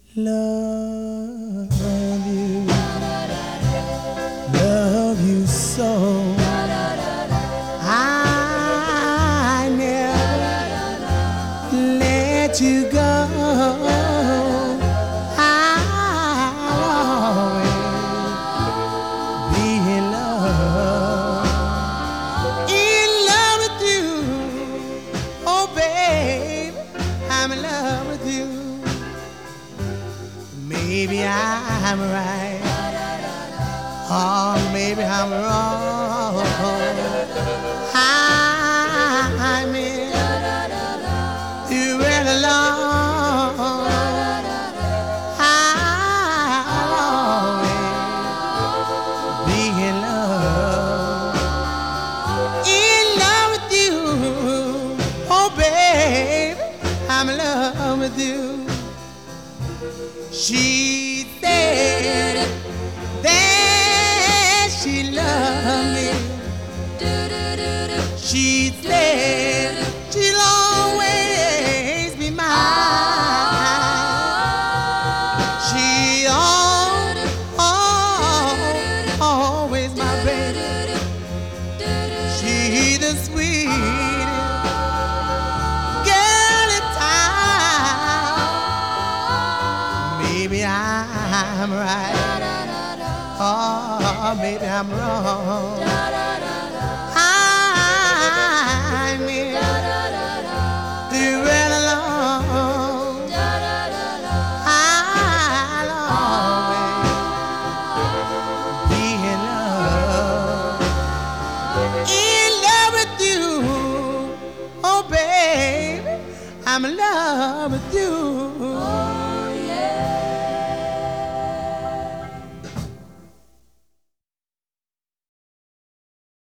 love you, love you so. I never let you go. I'll always be in love with you. Oh, babe, I'm in love with you. Maybe I'm right, or maybe I'm wrong. I'm in you right along. I'll always be in love with you. Oh, babe, I'm in love with you. She said that she loved me. She said she'll always be mine. She always my baby. She's the sweetest girl in town. Maybe I'm right, or maybe I'm wrong. I'm in you right along. I'll always be in love with you. Oh, babe, I'm in love with you.